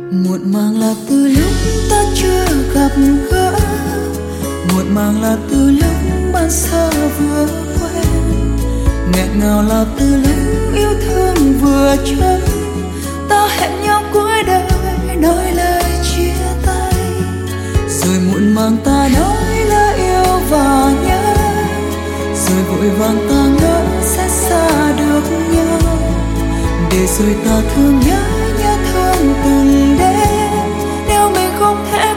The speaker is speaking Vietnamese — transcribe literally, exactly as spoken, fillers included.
Muộn màng là từ lúc ta chưa gặp gỡ, muộn màng là từ lúc ban sơ vừa quen, nghẹn ngào là từ lúc yêu thương vừa chấm. Ta hẹn nhau cuối đời nói lời chia tay, rồi muộn màng ta nói lời yêu và nhớ, rồi vội vàng ta ngỡ sẽ xa được nhau, để rồi ta thương nhớ nhớ thương từng đêm. Nếu mình không thể